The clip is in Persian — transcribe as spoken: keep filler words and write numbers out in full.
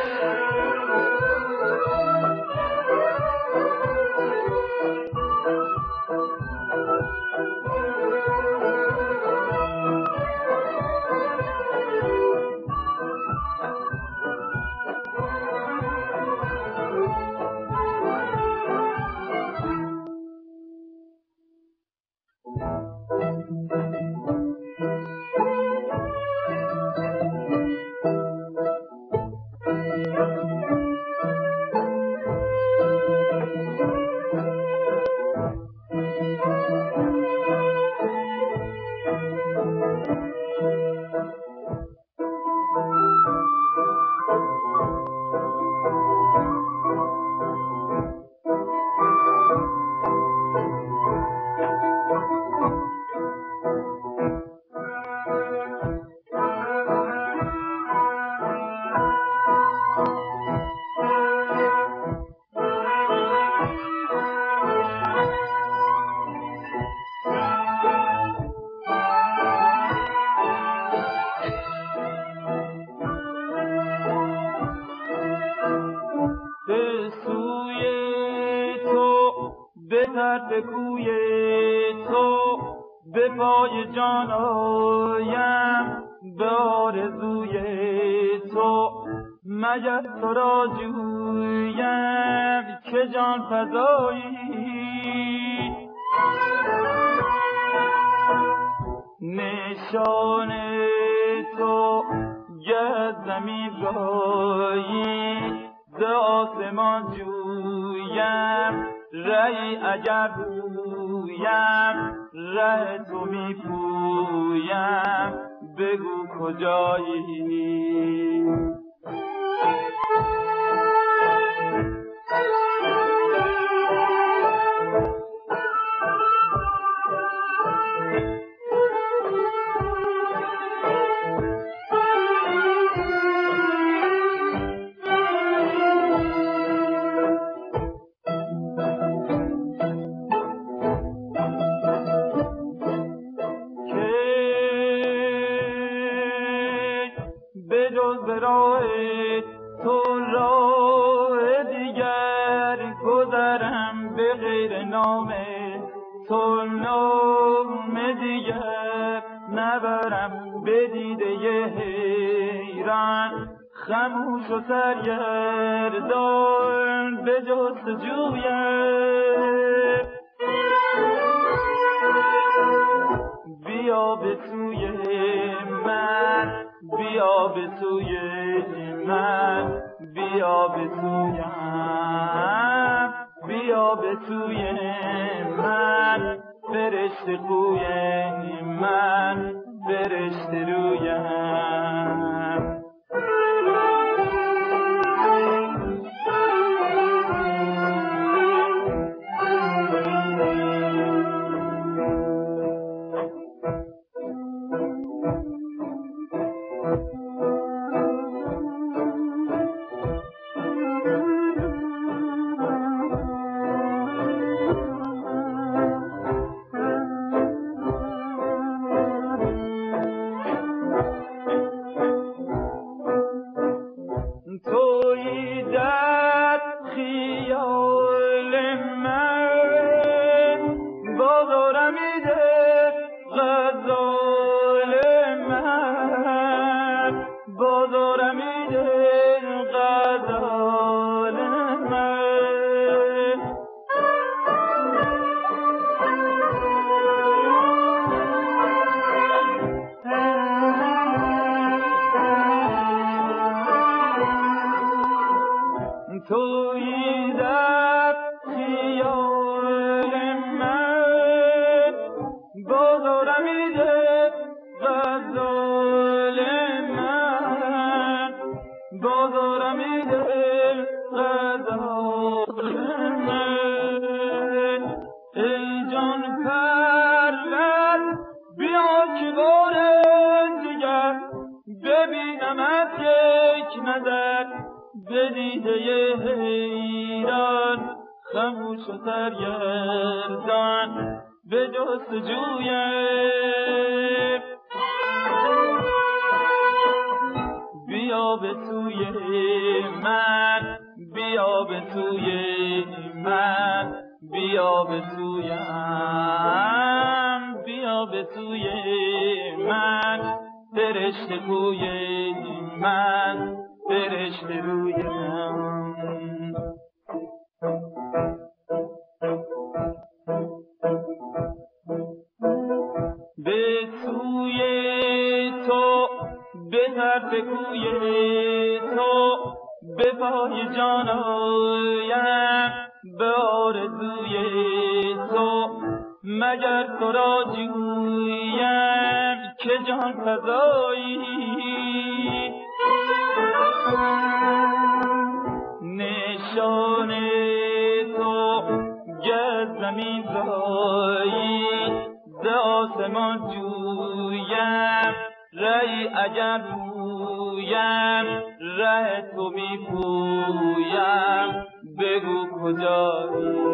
به کوی تو به پای جان آیم، به آرزوی تو مگر تو را جویم که جان فزایی. نشان تو گه زمین رایی ز آسمان جویم، رای عجب گویم ره تو می پویم، بگو کجایی. خموش و سرگردان به جستجویم، بیا به سوی من، بیا به سوی من، بیا به سویم، بیا به سوی من، فرشته خوی من، فرشته رویم. خموش و سرگردان به جستجویم، بیا بیا به سوی من، بیا به سوی من، بیا به سویم، بیا به سوی من، فرشته کوی من، فرشته روی من. به سوی تو، به طرف کوی تو، به پای جان آیم، به آرزوی تو، مگر تو را جویم که جان فزایی. نشان تو گر زمین زایی، ز آسمان جویم، ری اگر پویم، ره تو می پویم، بگو کجایی.